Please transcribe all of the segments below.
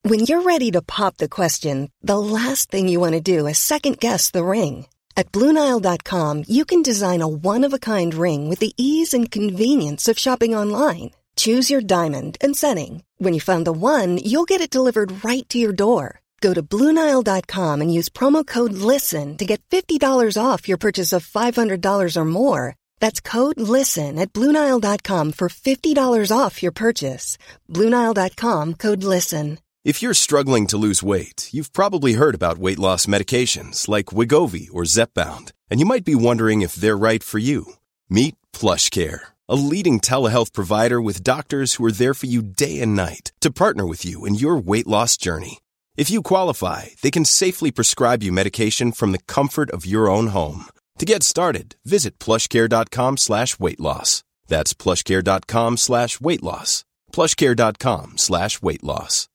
When you're ready to pop the question, the last thing you want to do is second-guess the ring. At BlueNile.com, you can design a one-of-a-kind ring with the ease and convenience of shopping online. Choose your diamond and setting. When you find the one, you'll get it delivered right to your door. Go to BlueNile.com and use promo code LISTEN to get $50 off your purchase of $500 or more. That's code LISTEN at BlueNile.com for $50 off your purchase. BlueNile.com, code LISTEN. If you're struggling to lose weight, you've probably heard about weight loss medications like Wegovy or Zepbound, and you might be wondering if they're right for you. Meet PlushCare, a leading telehealth provider with doctors who are there for you day and night to partner with you in your weight loss journey. If you qualify, they can safely prescribe you medication from the comfort of your own home. To get started, visit plushcare.com/weightloss. That's plushcare.com/weightloss. plushcare.com/weightloss.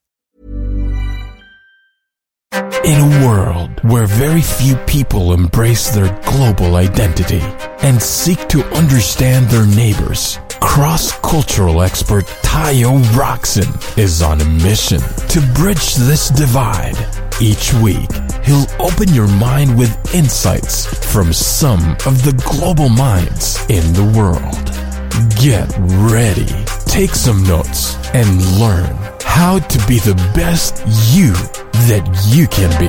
In a world where very few people embrace their global identity and seek to understand their neighbors, cross-cultural expert Tayo Roxon is on a mission to bridge this divide. Each week, he'll open your mind with insights from some of the global minds in the world. Get ready, take some notes, and learn how to be the best you that you can be.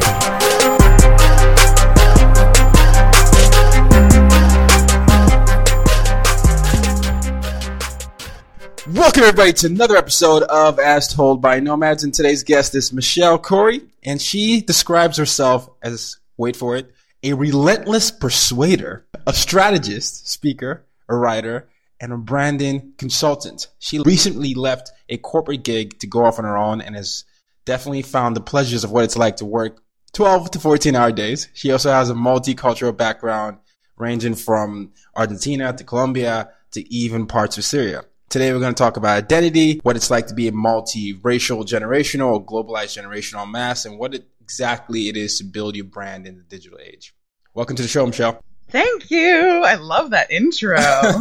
Welcome everybody to another episode of As Told by Nomads, and today's guest is Michelle Corey, and she describes herself as, wait for it, a relentless persuader, a strategist, speaker, a writer, and a branding consultant. She recently left a corporate gig to go off on her own and has definitely found the pleasures of what it's like to work 12 to 14-hour days. She also has a multicultural background ranging from Argentina to Colombia to even parts of Syria. Today we're going to talk about identity, what it's like to be a multi-racial generational or globalized generational mass, and what exactly it is to build your brand in the digital age. Welcome to the show, Michelle. Thank you. I love that intro.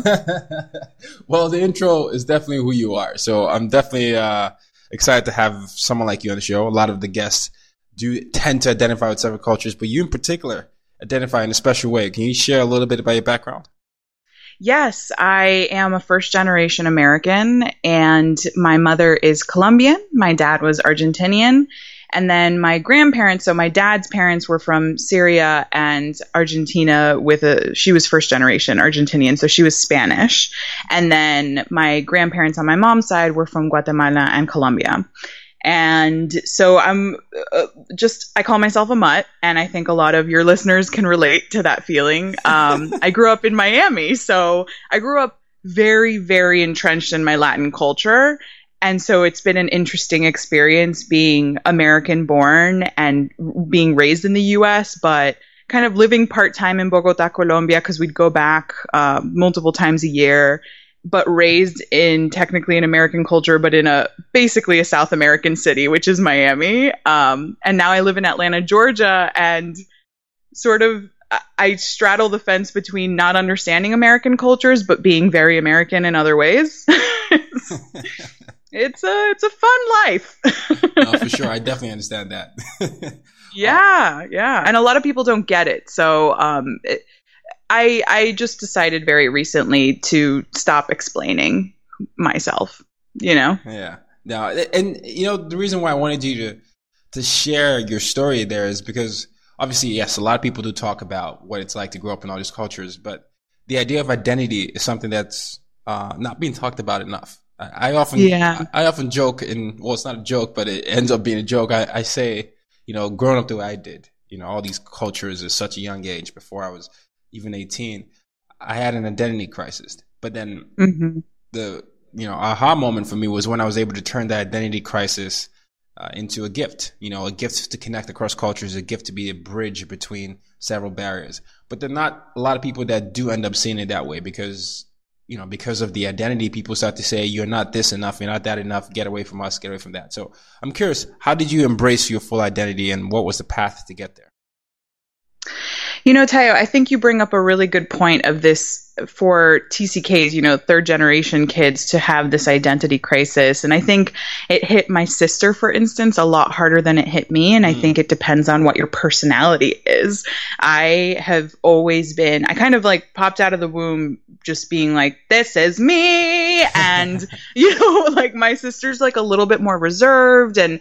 Well, the intro is definitely who you are. So I'm definitely excited to have someone like you on the show. A lot of the guests do tend to identify with several cultures, but you in particular identify in a special way. Can you share a little bit about your background? Yes, I am a first-generation American, and my mother is Colombian. My dad was Argentinian. And then my grandparents, so my dad's parents were from Syria and Argentina she was first generation Argentinian, so she was Spanish. And then my grandparents on my mom's side were from Guatemala and Colombia. And so I call myself a mutt, and I think a lot of your listeners can relate to that feeling. I grew up in Miami, so I grew up very, very entrenched in my Latin culture. And so it's been an interesting experience being American born and being raised in the U.S., but kind of living part-time in Bogota, Colombia, because we'd go back multiple times a year, but raised in technically an American culture, but in basically a South American city, which is Miami. And now I live in Atlanta, Georgia, and sort of I straddle the fence between not understanding American cultures, but being very American in other ways. It's a fun life. No, for sure. I definitely understand that. Yeah. And a lot of people don't get it. So I just decided very recently to stop explaining myself, Yeah. No, and the reason why I wanted you to share your story there is because obviously, yes, a lot of people do talk about what it's like to grow up in all these cultures, but the idea of identity is something that's not being talked about enough. I often joke, it's not a joke, but it ends up being a joke. I say, growing up the way I did, all these cultures at such a young age, before I was even 18, I had an identity crisis. But then the aha moment for me was when I was able to turn that identity crisis into a gift, a gift to connect across cultures, a gift to be a bridge between several barriers. But there are not a lot of people that do end up seeing it that way because of the identity, people start to say, you're not this enough, you're not that enough, get away from us, get away from that. So I'm curious, how did you embrace your full identity and what was the path to get there? Tayo, I think you bring up a really good point of this for TCKs, third generation kids to have this identity crisis. And I think it hit my sister, for instance, a lot harder than it hit me. And I think it depends on what your personality is. I have always been, I kind of like popped out of the womb just being like, this is me. And, like my sister's like a little bit more reserved, and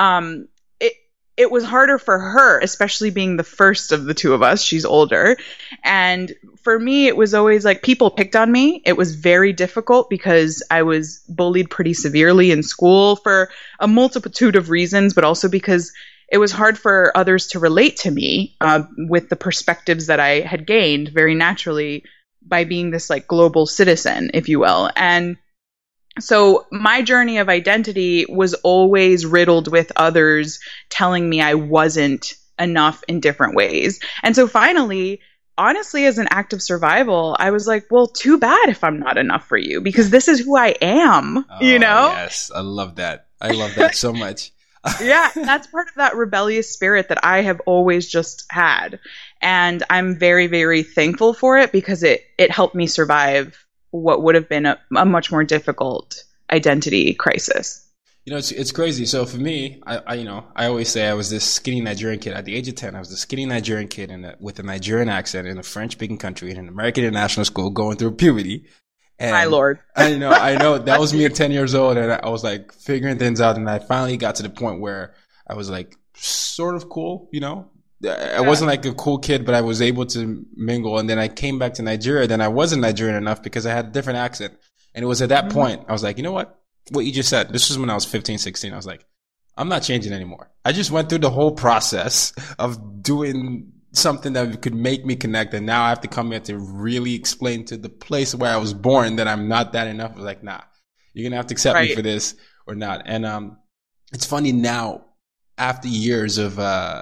it was harder for her, especially being the first of the two of us. She's older. And for me, it was always like people picked on me. It was very difficult because I was bullied pretty severely in school for a multitude of reasons, but also because it was hard for others to relate to me with the perspectives that I had gained very naturally by being this like global citizen, if you will. And so my journey of identity was always riddled with others telling me I wasn't enough in different ways. And so finally, honestly, as an act of survival, I was like, well, too bad if I'm not enough for you, because this is who I am, Yes, I love that. I love that so much. Yeah, that's part of that rebellious spirit that I have always just had. And I'm very, very thankful for it because it helped me survive what would have been a much more difficult identity crisis. It's crazy. So for me, I always say I was this skinny Nigerian kid. At the age of 10, I was the skinny Nigerian kid with a Nigerian accent in a French-speaking country in an American international school going through puberty. And my Lord. I know. That was me at 10 years old, and I was like figuring things out, and I finally got to the point where I was like sort of cool, I wasn't like a cool kid, but I was able to mingle. And then I came back to Nigeria. Then I wasn't Nigerian enough because I had a different accent. And it was at that point, I was like, you know what? What you just said, this was when I was 15, 16. I was like, I'm not changing anymore. I just went through the whole process of doing something that could make me connect. And now I have to come here to really explain to the place where I was born that I'm not that enough. I was like, nah, you're going to have to accept me for this or not. And, it's funny now, after years of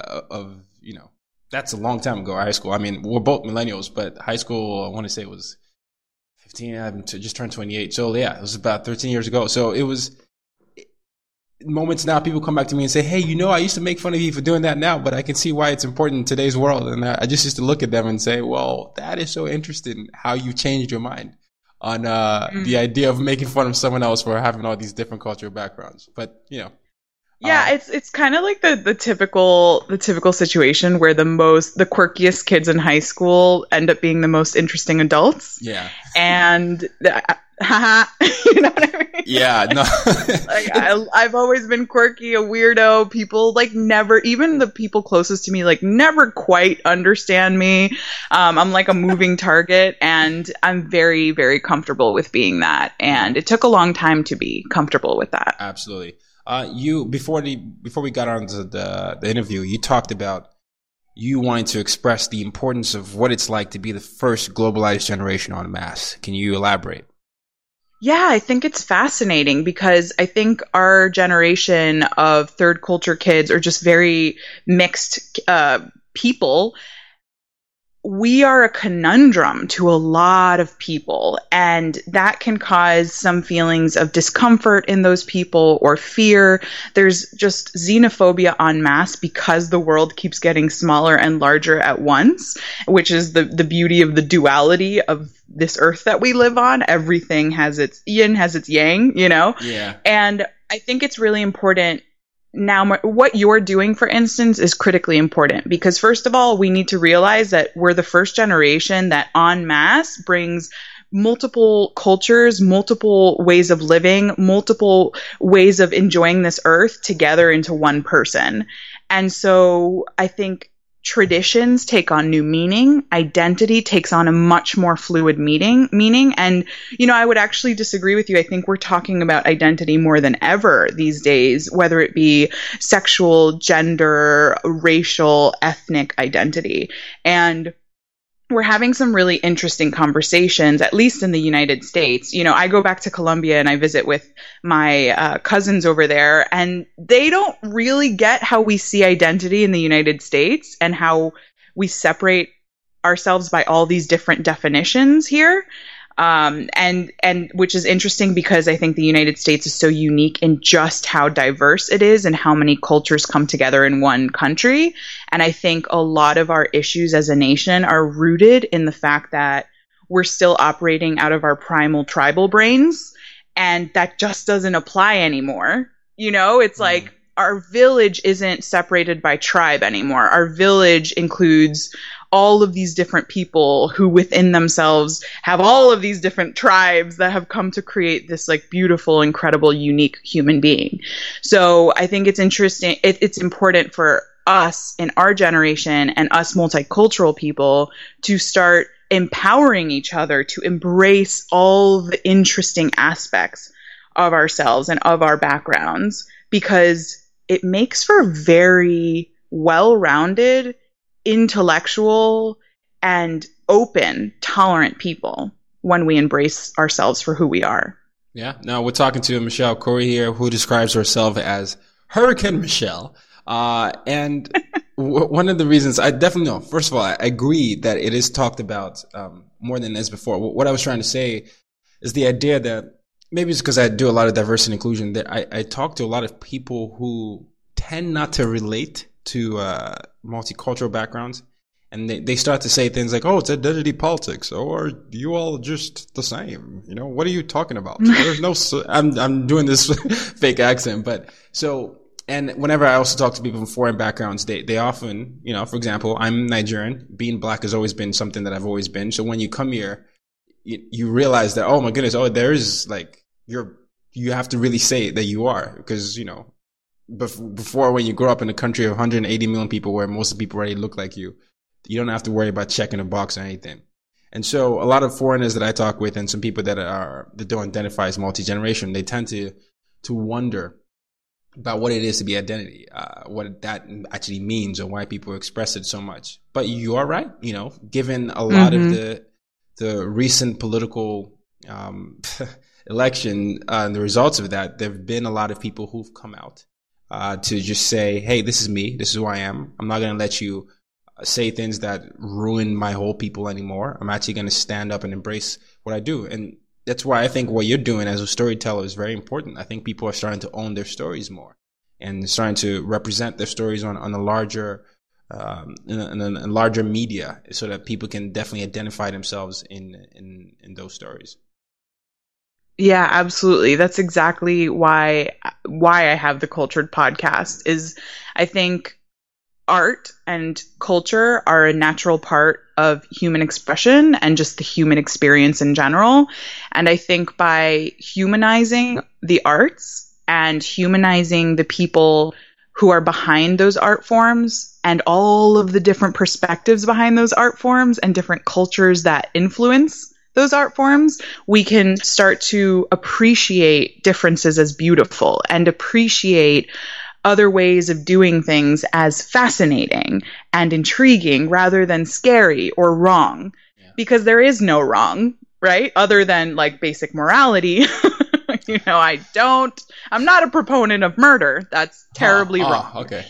that's a long time ago, high school. I mean, we're both millennials, but high school, I want to say it was 15, I just turned 28. So yeah, it was about 13 years ago. So it was moments now people come back to me and say, hey, I used to make fun of you for doing that now, but I can see why it's important in today's world. And I just used to look at them and say, well, that is so interesting how you changed your mind on the idea of making fun of someone else for having all these different cultural backgrounds. But, yeah, it's kind of like the typical situation where the quirkiest kids in high school end up being the most interesting adults. Yeah. And you know what I mean? Yeah, no. Like I've always been quirky, a weirdo. People even the people closest to me never quite understand me. I'm like a moving target, and I'm very, very comfortable with being that. And it took a long time to be comfortable with that. Absolutely. Before we got on to the interview, you talked about you wanting to express the importance of what it's like to be the first globalized generation en masse. Can you elaborate? Yeah, I think it's fascinating because I think our generation of third culture kids are just very mixed people. We are a conundrum to a lot of people, and that can cause some feelings of discomfort in those people or fear. There's just xenophobia en masse because the world keeps getting smaller and larger at once, which is the beauty of the duality of this earth that we live on. Everything has its yin, has its yang, Yeah. And I think it's really important. Now, what you're doing, for instance, is critically important because, first of all, we need to realize that we're the first generation that en masse brings multiple cultures, multiple ways of living, multiple ways of enjoying this earth together into one person. And so I think traditions take on new meaning. Identity takes on a much more fluid meaning. And, I would actually disagree with you. I think we're talking about identity more than ever these days, whether it be sexual, gender, racial, ethnic identity. And we're having some really interesting conversations, at least in the United States. I go back to Colombia and I visit with my cousins over there, and they don't really get how we see identity in the United States and how we separate ourselves by all these different definitions here. And which is interesting because I think the United States is so unique in just how diverse it is and how many cultures come together in one country. And I think a lot of our issues as a nation are rooted in the fact that we're still operating out of our primal tribal brains, and that just doesn't apply anymore. You know, it's like our village isn't separated by tribe anymore. Our village includes all of these different people who within themselves have all of these different tribes that have come to create this like beautiful, incredible, unique human being. So I think it's interesting. It's important for us in our generation and us multicultural people to start empowering each other to embrace all the interesting aspects of ourselves and of our backgrounds, because it makes for very well-rounded, intellectual, and open, tolerant people when we embrace ourselves for who we are. Yeah. Now we're talking to Michelle Corey here, who describes herself as Hurricane Michelle. And one of the reasons I definitely know, first of all, I agree that it is talked about more than is before. What I was trying to say is the idea that maybe it's because I do a lot of diversity and inclusion, that I talk to a lot of people who tend not to relate to multicultural backgrounds. And they start to say things like, oh, it's identity politics, or you all just the same. You know, what are you talking about? There's no, I'm doing this fake accent, but so, and whenever I also talk to people from foreign backgrounds, they often, you know, for example, I'm Nigerian. Being black has always been something that I've always been. So when you come here, you realize that, oh my goodness, there is like, you have to really say that you are, because, you know, before when you grow up in a country of 180 million people where most of the people already look like you don't have to worry about checking a box or anything. And so a lot of foreigners that I talk with and some people that don't identify as multi-generation, they tend to wonder about what it is to be identity, what that actually means, or why people express it so much. But you are right, you know, given a lot of the recent political election and the results of that, there have been a lot of people who've come out to just say, hey, this is me. This is who I am. I'm not going to let you say things that ruin my whole people anymore. I'm actually going to stand up and embrace what I do. And that's why I think what you're doing as a storyteller is very important. I think people are starting to own their stories more and starting to represent their stories on a larger, in a larger media, so that people can definitely identify themselves in those stories. Yeah, absolutely. That's exactly why I have the Cultured podcast. Is I think art and culture are a natural part of human expression and just the human experience in general. And I think by humanizing the arts and humanizing the people who are behind those art forms and all of the different perspectives behind those art forms and different cultures that influence those art forms, we can start to appreciate differences as beautiful and appreciate other ways of doing things as fascinating and intriguing rather than scary or wrong. Yeah. Because there is no wrong, right? Other than like basic morality. You know, I'm not a proponent of murder. That's terribly wrong. Okay.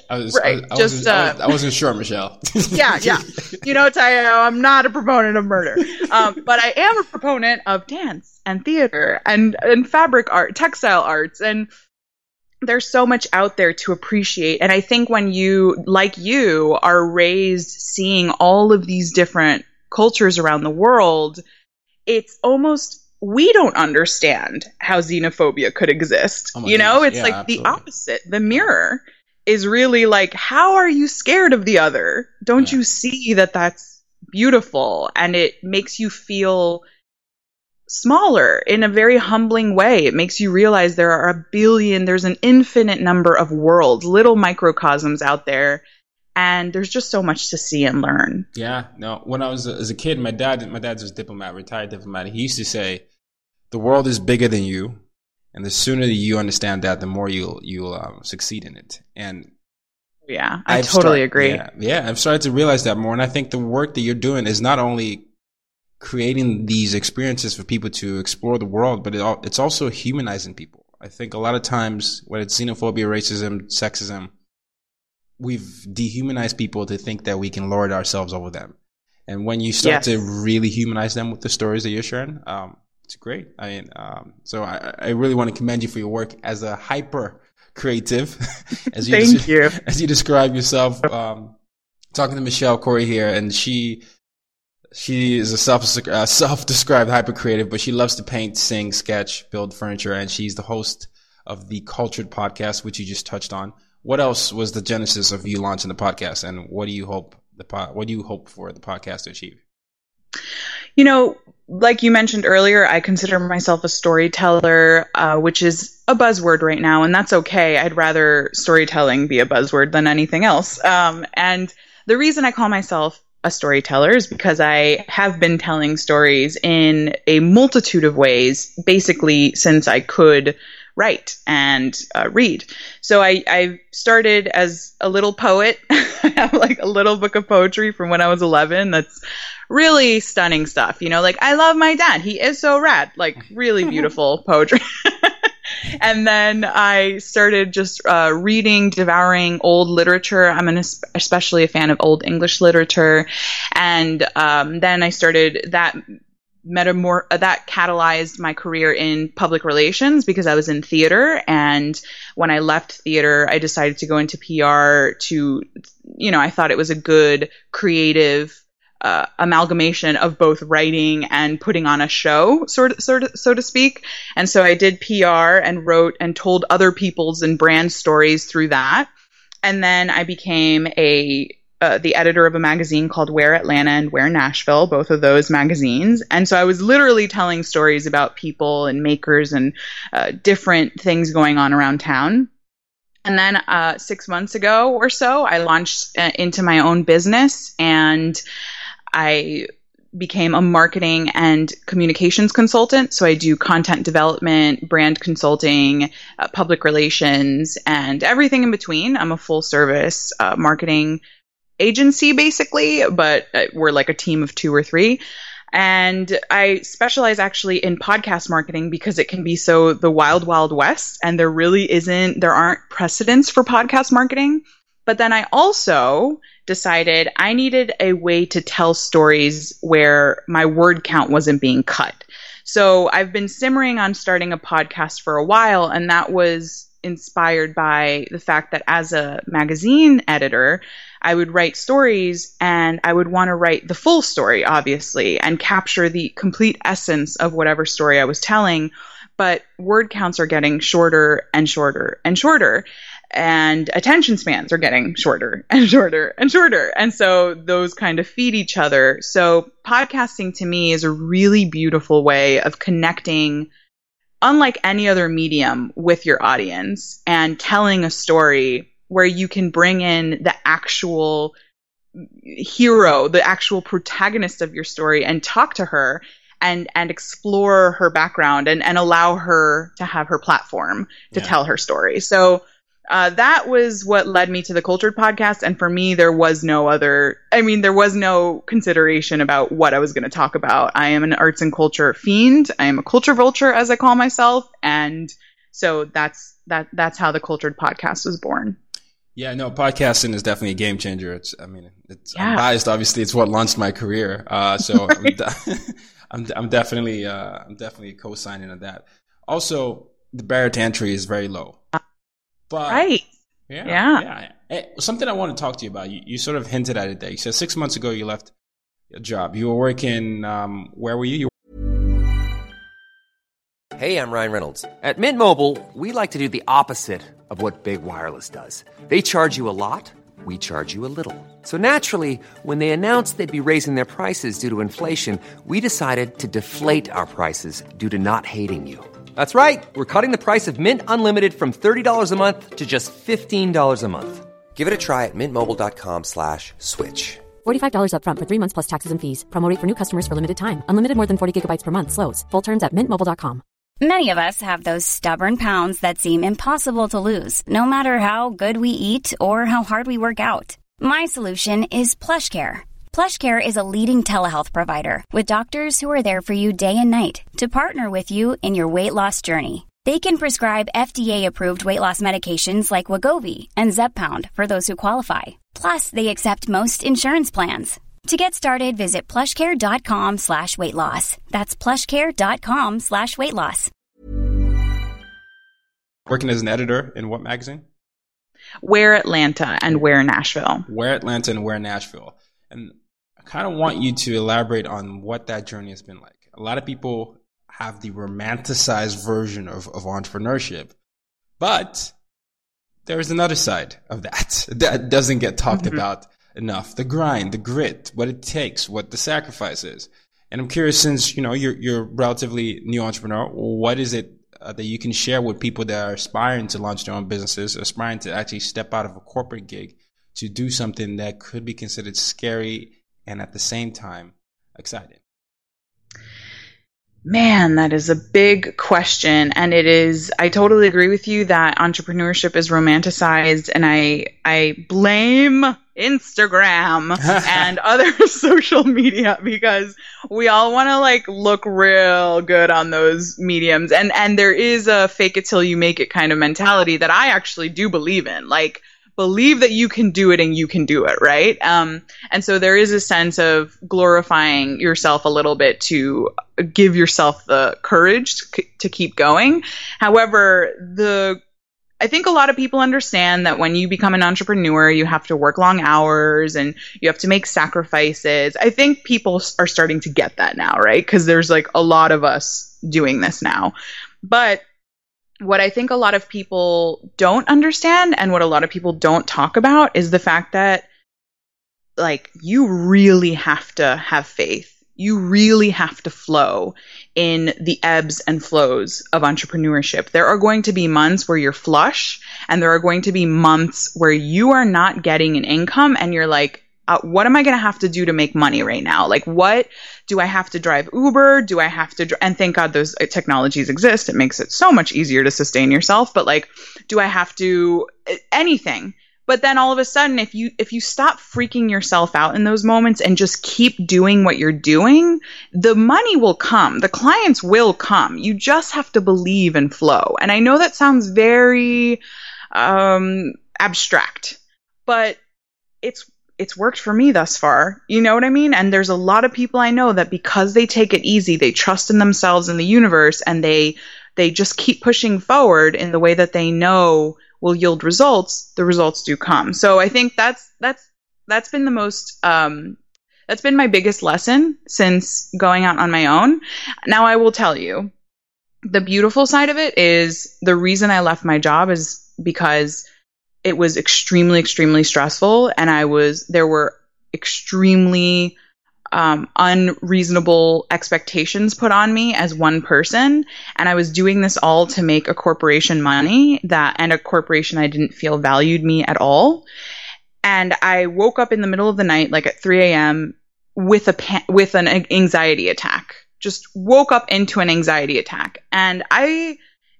I wasn't sure, Michelle. Yeah. You know, Tayo, I'm not a proponent of murder. But I am a proponent of dance and theater and fabric art, textile arts, and there's so much out there to appreciate. And I think when you, like you, are raised seeing all of these different cultures around the world, it's almost, we don't understand how xenophobia could exist. Oh, you know, it's like absolutely. The opposite. The mirror is really like, how are you scared of the other? Don't you see that that's beautiful? And it makes you feel smaller in a very humbling way. It makes you realize there's an infinite number of worlds, little microcosms out there, and there's just so much to see and learn. Yeah, no, when I was as a kid, my dad's a diplomat, retired diplomat. He used to say, the world is bigger than you, and the sooner that you understand that, the more you'll succeed in it. And yeah, I totally agree. Yeah, I've started to realize that more, and I think the work that you're doing is not only creating these experiences for people to explore the world, but it's also humanizing people. I think a lot of times, whether it's xenophobia, racism, sexism, we've dehumanized people to think that we can lord ourselves over them. And when you start to really humanize them with the stories that you're sharing, it's great. I mean, so I really want to commend you for your work as a hyper creative, as you describe yourself. Talking to Michelle Corey here, and she is a self-described hyper creative, but she loves to paint, sing, sketch, build furniture, and she's the host of the Cultured podcast, which you just touched on. What else was the genesis of you launching the podcast, and what do you hope for the podcast to achieve? You know, like you mentioned earlier, I consider myself a storyteller, which is a buzzword right now, and that's okay. I'd rather storytelling be a buzzword than anything else. And the reason I call myself a storyteller is because I have been telling stories in a multitude of ways, basically since I could write and read. So I started as a little poet. I have like a little book of poetry from when I was 11 that's really stunning stuff. You know, like, I love my dad. He is so rad. Like, really beautiful poetry. And then I started just reading, devouring old literature. I'm especially a fan of Old English literature. And then I started that catalyzed my career in public relations because I was in theater. And when I left theater, I decided to go into PR I thought it was a good creative amalgamation of both writing and putting on a show, so to speak. And so I did PR and wrote and told other people's and brand stories through that. And then I became the editor of a magazine called Where Atlanta and Where Nashville, both of those magazines. And so I was literally telling stories about people and makers and different things going on around town. And then 6 months ago or so, I launched into my own business, and I became a marketing and communications consultant. So I do content development, brand consulting, public relations, and everything in between. I'm a full service marketing agency, basically, but we're like a team of 2 or 3. And I specialize actually in podcast marketing because it can be so the wild, wild west, and there aren't precedents for podcast marketing. But then I also decided I needed a way to tell stories where my word count wasn't being cut. So I've been simmering on starting a podcast for a while, and that was inspired by the fact that as a magazine editor, I would write stories and I would want to write the full story, obviously, and capture the complete essence of whatever story I was telling. But word counts are getting shorter and shorter and shorter. And attention spans are getting shorter and shorter and shorter. And so those kind of feed each other. So podcasting to me is a really beautiful way of connecting, unlike any other medium, with your audience and telling a story where you can bring in the actual hero, the actual protagonist of your story, and talk to her and explore her background and allow her to have her platform to tell her story. So that was what led me to the Cultured podcast. And for me, there was no consideration about what I was going to talk about. I am an arts and culture fiend. I am a culture vulture, as I call myself. And so that's how the Cultured podcast was born. Yeah, no, podcasting is definitely a game changer. I'm biased. Obviously, it's what launched my career. So I'm definitely co-signing on that. Also, the barrier to entry is very low. But, right. Yeah. Hey, something I want to talk to you about. You sort of hinted at it there. You said 6 months ago you left your job. You were working, where were you? Hey, I'm Ryan Reynolds. At Mint Mobile, we like to do the opposite of what Big Wireless does. They charge you a lot. We charge you a little. So naturally, when they announced they'd be raising their prices due to inflation, we decided to deflate our prices due to not hating you. That's right. We're cutting the price of Mint Unlimited from $30 a month to just $15 a month. Give it a try at mintmobile.com/switch. $45 up front for 3 months plus taxes and fees. Promo rate for new customers for limited time. Unlimited more than 40 gigabytes per month. Slows full terms at mintmobile.com. Many of us have those stubborn pounds that seem impossible to lose, no matter how good we eat or how hard we work out. My solution is PlushCare. PlushCare is a leading telehealth provider with doctors who are there for you day and night to partner with you in your weight loss journey. They can prescribe FDA-approved weight loss medications like Wegovy and Zepbound for those who qualify. Plus, they accept most insurance plans. To get started, visit plushcare.com/weightloss. That's plushcare.com/weightloss. Working as an editor in what magazine? Wear Atlanta and Wear Nashville. Wear Atlanta and Wear Nashville. And I kind of want you to elaborate on what that journey has been like. A lot of people have the romanticized version of entrepreneurship, but there's another side of that that doesn't get talked about enough. The grind, the grit, what it takes, what the sacrifice is. And I'm curious, since, you're a relatively new entrepreneur, what is it that you can share with people that are aspiring to launch their own businesses, aspiring to actually step out of a corporate gig to do something that could be considered scary and at the same time exciting? Man, that is a big question. And I totally agree with you that entrepreneurship is romanticized, and I blame Instagram and other social media because we all want to look real good on those mediums. And there is a fake it till you make it kind of mentality that I actually do believe in. Believe that you can do it and you can do it, right? And so there is a sense of glorifying yourself a little bit to give yourself the courage to keep going. However, I think a lot of people understand that when you become an entrepreneur, you have to work long hours and you have to make sacrifices. I think people are starting to get that now, right? Because there's a lot of us doing this now. But what I think a lot of people don't understand and what a lot of people don't talk about is the fact that you really have to have faith. You really have to flow in the ebbs and flows of entrepreneurship. There are going to be months where you're flush, and there are going to be months where you are not getting an income and you're what am I going to have to do to make money right now? What do I have to drive Uber? Do I have to, and thank God those technologies exist. It makes it so much easier to sustain yourself. But do I have to anything? But then all of a sudden, if you stop freaking yourself out in those moments and just keep doing what you're doing, the money will come. The clients will come. You just have to believe and flow. And I know that sounds very abstract, but it's worked for me thus far. You know what I mean? And there's a lot of people I know that because they take it easy, they trust in themselves and the universe, and they just keep pushing forward in the way that they know will yield results. The results do come. So I think that's been the most, that's been my biggest lesson since going out on my own. Now I will tell you, the beautiful side of it is the reason I left my job is because it was extremely, extremely stressful, and there were extremely unreasonable expectations put on me as one person, and I was doing this all to make a corporation money and a corporation I didn't feel valued me at all. And I woke up in the middle of the night, at 3 a.m. with an anxiety attack. Just woke up into an anxiety attack, and I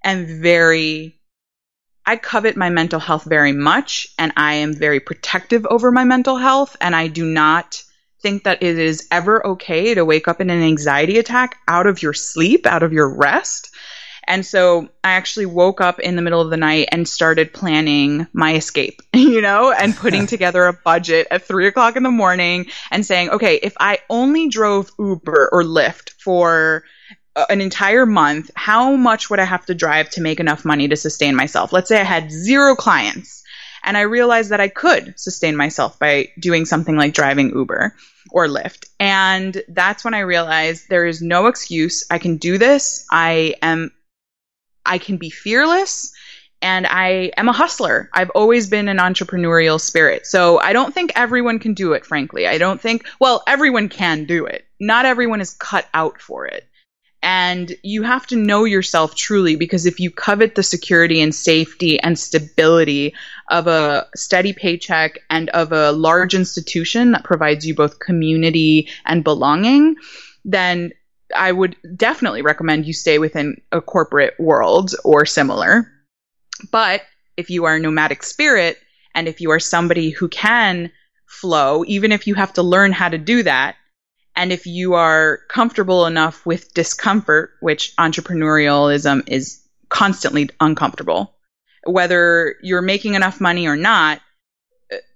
covet my mental health very much, and I am very protective over my mental health, and I do not think that it is ever okay to wake up in an anxiety attack out of your sleep, out of your rest. And so I actually woke up in the middle of the night and started planning my escape, and putting together a budget at 3 o'clock in the morning and saying, okay, if I only drove Uber or Lyft for an entire month, how much would I have to drive to make enough money to sustain myself? Let's say I had 0 clients, and I realized that I could sustain myself by doing something like driving Uber or Lyft. And that's when I realized there is no excuse. I can do this. I can be fearless, and I am a hustler. I've always been an entrepreneurial spirit. So I don't think everyone can do it, frankly. Everyone can do it. Not everyone is cut out for it. And you have to know yourself truly, because if you covet the security and safety and stability of a steady paycheck and of a large institution that provides you both community and belonging, then I would definitely recommend you stay within a corporate world or similar. But if you are a nomadic spirit, and if you are somebody who can flow, even if you have to learn how to do that, and if you are comfortable enough with discomfort, which entrepreneurialism is constantly uncomfortable, whether you're making enough money or not,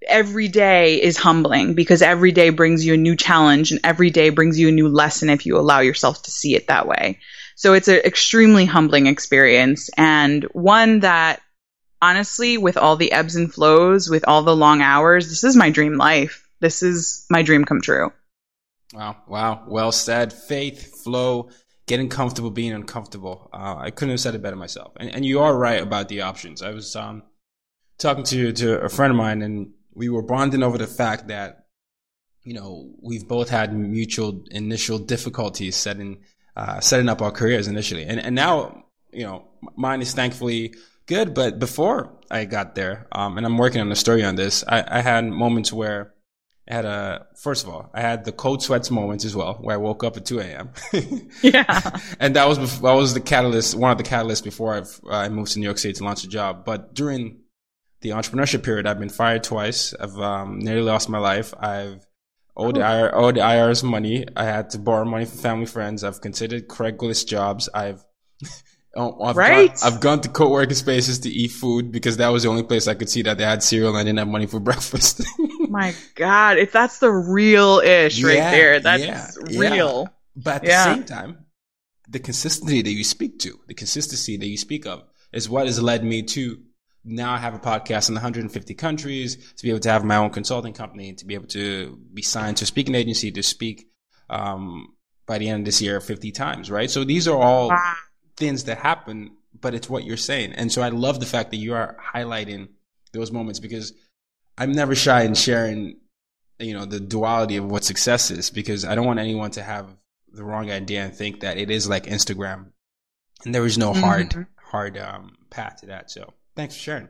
every day is humbling because every day brings you a new challenge and every day brings you a new lesson if you allow yourself to see it that way. So it's an extremely humbling experience, and one that honestly, with all the ebbs and flows, with all the long hours, this is my dream life. This is my dream come true. Wow. Well said. Faith, flow, getting comfortable, being uncomfortable. I couldn't have said it better myself. And you are right about the options. I was talking to a friend of mine, and we were bonding over the fact that, we've both had mutual initial difficulties setting up our careers initially. And now, mine is thankfully good. But before I got there, and I'm working on a story on this, I had moments where I had the cold sweats moments as well, where I woke up at 2 a.m. Yeah. And that was the catalyst, one of the catalysts before I moved to New York State to launch a job. But during the entrepreneurship period, I've been fired twice. I've nearly lost my life. I've owed the IRS money. I had to borrow money from family friends. I've considered Craigslist jobs. I've gone to co-working spaces to eat food because that was the only place I could see that they had cereal and I didn't have money for breakfast. My God, if that's the real ish right there, that's real. But at the same time, the consistency that you speak of is what has led me to now have a podcast in 150 countries, to be able to have my own consulting company, to be able to be signed to a speaking agency, to speak by the end of this year 50 times, right? So these are all things that happen, but it's what you're saying. And so I love the fact that you are highlighting those moments, because I'm never shy in sharing, the duality of what success is, because I don't want anyone to have the wrong idea and think that it is like Instagram and there is no hard path to that. So thanks for sharing.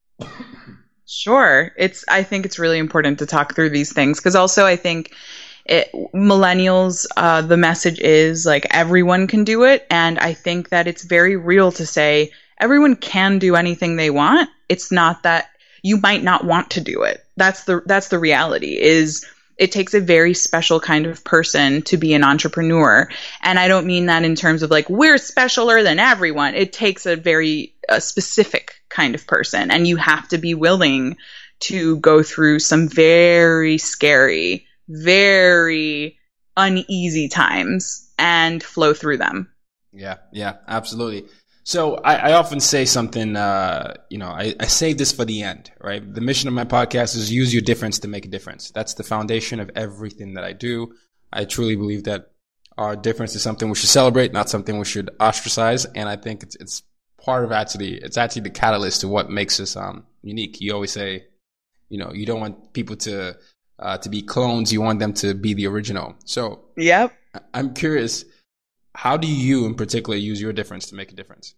Sure. I think it's really important to talk through these things, because also I think millennials, the message is like everyone can do it. And I think that it's very real to say everyone can do anything they want. It's not that you might not want to do it. That's the reality. Is it takes a very special kind of person to be an entrepreneur. And I don't mean that in terms of like, we're specialer than everyone. It takes a very specific kind of person. And you have to be willing to go through some very scary, very uneasy times and flow through them. Yeah, absolutely. So I often say something, I save this for the end, right? The mission of my podcast is use your difference to make a difference. That's the foundation of everything that I do. I truly believe that our difference is something we should celebrate, not something we should ostracize. And I think it's part of it's actually the catalyst to what makes us unique. You always say, you don't want people to be clones. You want them to be the original. So yep. I'm curious, how do you in particular use your difference to make a difference?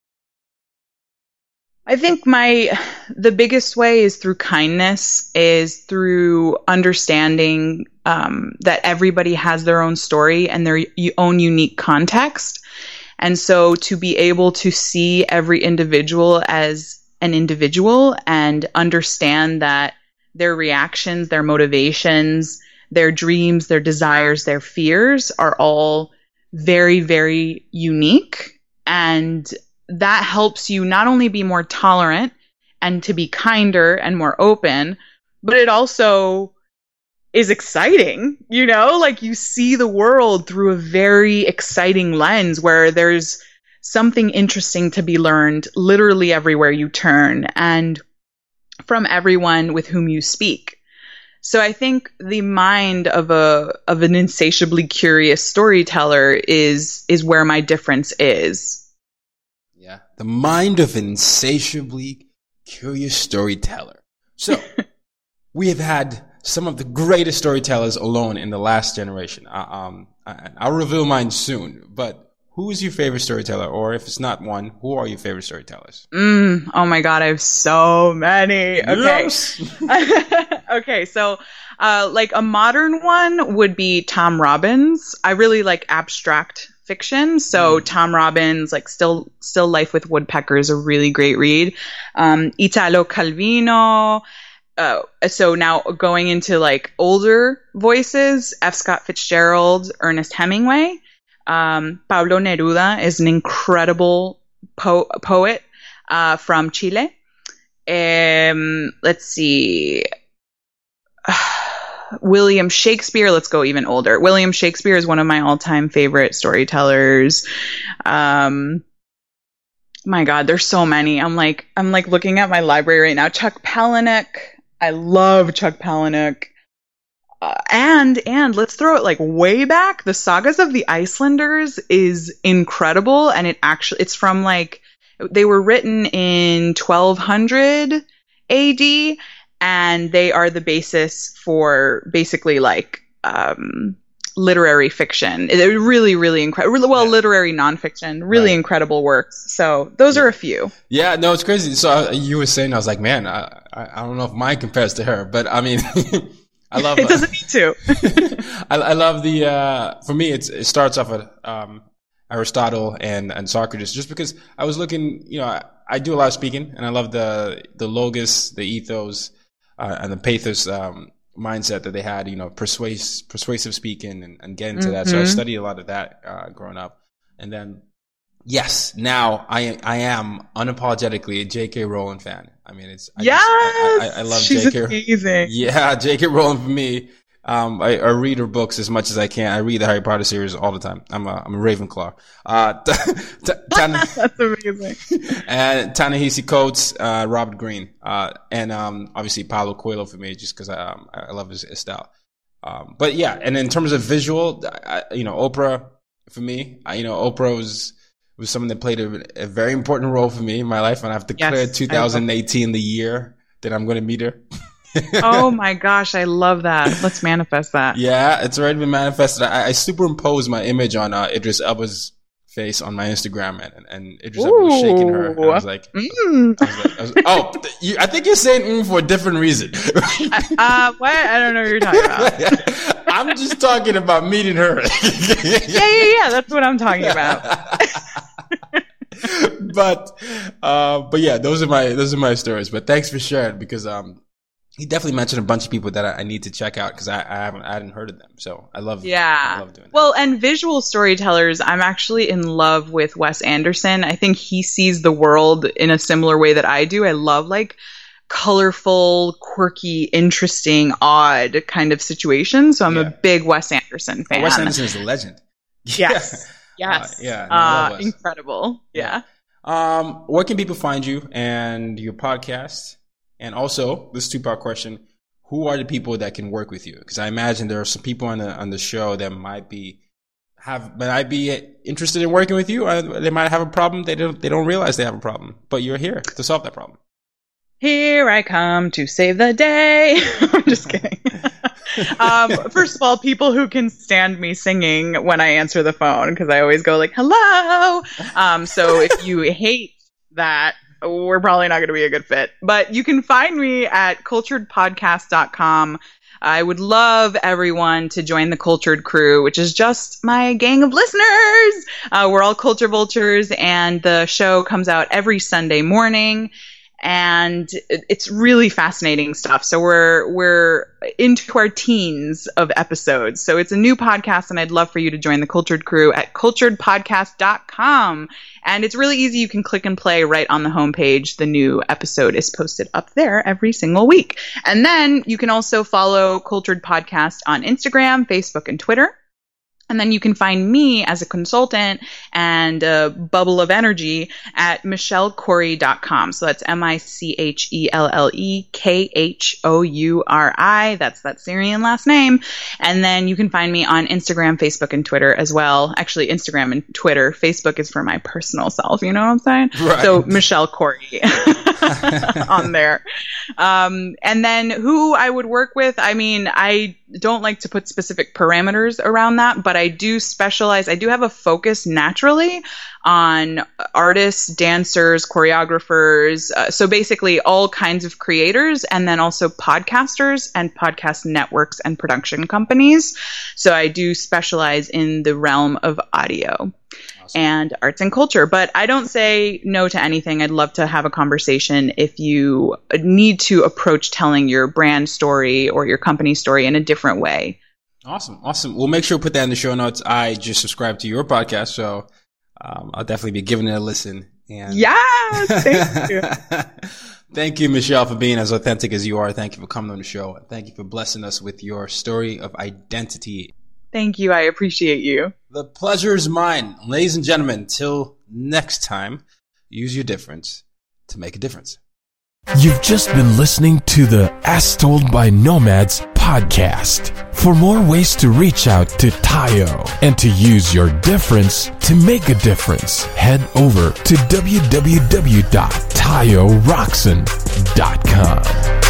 I think the biggest way is through kindness, is through understanding that everybody has their own story and their own unique context. And so to be able to see every individual as an individual and understand that their reactions, their motivations, their dreams, their desires, their fears are all very, very unique. And that helps you not only be more tolerant and to be kinder and more open, but it also is exciting, like you see the world through a very exciting lens where there's something interesting to be learned literally everywhere you turn and from everyone with whom you speak. So I think the mind of an insatiably curious storyteller is where my difference is. Yeah, the mind of an insatiably curious storyteller. So we have had some of the greatest storytellers alone in the last generation. I'll reveal mine soon, but who is your favorite storyteller? Or if it's not one, who are your favorite storytellers? Oh my God, I have so many. Okay. Yes. Okay, so like a modern one would be Tom Robbins. I really like abstract fiction. So Tom Robbins, like Still Life with Woodpeckers, a really great read. Italo Calvino. So now going into like older voices, F. Scott Fitzgerald, Ernest Hemingway. Pablo Neruda is an incredible poet from Chile. Let's see. William Shakespeare. Let's go even older. William Shakespeare is one of my all-time favorite storytellers. My God, there's so many. I'm like looking at my library right now. Chuck Palahniuk. I love Chuck Palahniuk. And let's throw it like way back. The Sagas of the Icelanders is incredible. And it's from like, they were written in 1200 AD, and they are the basis for basically like, literary fiction. They're really, really incredible. Well, literary nonfiction, really incredible works. So those are a few. Yeah, no, it's crazy. So you were saying, I was like, man, I don't know if mine compares to her, but I mean, I love it. Doesn't need to. I love for me, it starts off at Aristotle and Socrates, just because I was looking, I do a lot of speaking, and I love the logos, the ethos, and the pathos, mindset that they had, persuasive speaking and get into that. So I studied a lot of that growing up. And then, yes, now I am unapologetically a J.K. Rowling fan. I mean, I love She's J.K. amazing. Yeah, J.K. Rowling for me. I read her books as much as I can. I read the Harry Potter series all the time. I'm a Ravenclaw. That's amazing. And Ta-Nehisi Coates, Robert Greene, and obviously Paulo Coelho for me, just because I love his style. But yeah, and in terms of visual, Oprah for me, Oprah was someone that played a very important role for me in my life, and I've declared 2018 the year that I'm going to meet her. Oh my gosh, I love that. Let's manifest that. Yeah, it's already been manifested. I superimposed my image on Idris Elba's face on my Instagram, and Idris Elba was shaking her. And I was like, I think you're saying for a different reason. What? I don't know what you're talking about. I'm just talking about meeting her. Yeah. That's what I'm talking about. But yeah, those are my stories. But thanks for sharing, because he definitely mentioned a bunch of people that I need to check out, because I hadn't heard of them. So I love doing that. Well, and visual storytellers, I'm actually in love with Wes Anderson. I think he sees the world in a similar way that I do. I love like colorful, quirky, interesting, odd kind of situations. So I'm a big Wes Anderson fan. Wes Anderson is a legend. Yes. Incredible. Yeah. Where can people find you and your podcast? And also, this 2-part question: who are the people that can work with you? Because I imagine there are some people on the show that might be interested in working with you. They might have a problem. They don't realize they have a problem, but you're here to solve that problem. Here I come to save the day. I'm just kidding. First of all, people who can stand me singing when I answer the phone, because I always go like, hello. So if you hate that, we're probably not going to be a good fit. But you can find me at culturedpodcast.com. I would love everyone to join the Cultured Crew, which is just my gang of listeners. We're all culture vultures, and the show comes out every Sunday morning. And it's really fascinating stuff. So we're into our teens of episodes. So it's a new podcast, and I'd love for you to join the Cultured Crew at culturedpodcast.com. And it's really easy. You can click and play right on the homepage. The new episode is posted up there every single week. And then you can also follow Cultured Podcast on Instagram, Facebook, and Twitter. And then you can find me as a consultant and a bubble of energy at michellekouri.com. So that's MICHELLEKHOURI. That's that Syrian last name. And then you can find me on Instagram, Facebook, and Twitter as well. Actually, Instagram and Twitter. Facebook is for my personal self. You know what I'm saying? Right. So Michelle Kouri on there. And then who I would work with, I mean, I don't like to put specific parameters around that, but I do specialize. I do have a focus naturally on artists, dancers, choreographers. So basically all kinds of creators, and then also podcasters and podcast networks and production companies. So I do specialize in the realm of audio. And arts and culture. But I don't say no to anything. I'd love to have a conversation if you need to approach telling your brand story or your company story in a different way. Awesome. We'll make sure to put that in the show notes. I just subscribed to your podcast, so I'll definitely be giving it a listen. And yes, thank you. Thank you, Michelle, for being as authentic as you are. Thank you for coming on the show. And thank you for blessing us with your story of identity. Thank you. I appreciate you. The pleasure is mine. Ladies and gentlemen, till next time, use your difference to make a difference. You've just been listening to the As Told by Nomads podcast. For more ways to reach out to Tayo and to use your difference to make a difference, head over to www.tayoroxen.com.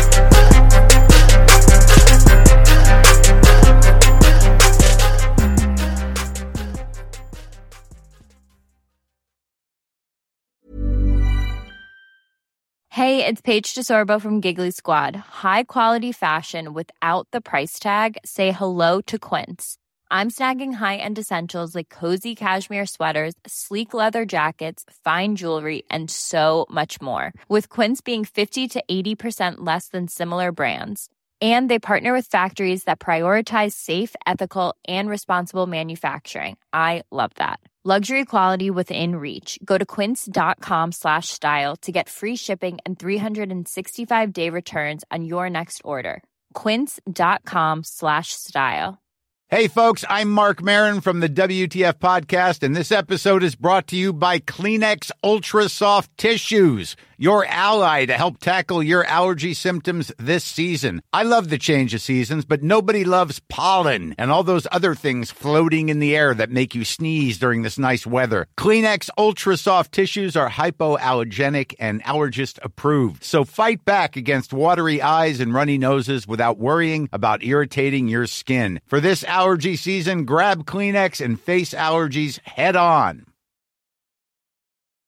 Hey, it's Paige DeSorbo from Giggly Squad. High quality fashion without the price tag. Say hello to Quince. I'm snagging high-end essentials like cozy cashmere sweaters, sleek leather jackets, fine jewelry, and so much more. With Quince being 50 to 80% less than similar brands. And they partner with factories that prioritize safe, ethical, and responsible manufacturing. I love that. Luxury quality within reach. Go to quince.com/style to get free shipping and 365-day returns on your next order. Quince.com/style. Hey folks, I'm Mark Maron from the WTF podcast, and this episode is brought to you by Kleenex Ultra Soft Tissues, your ally to help tackle your allergy symptoms this season. I love the change of seasons, but nobody loves pollen and all those other things floating in the air that make you sneeze during this nice weather. Kleenex Ultra Soft Tissues are hypoallergenic and allergist approved, so fight back against watery eyes and runny noses without worrying about irritating your skin. For this allergy season, grab Kleenex and face allergies head on.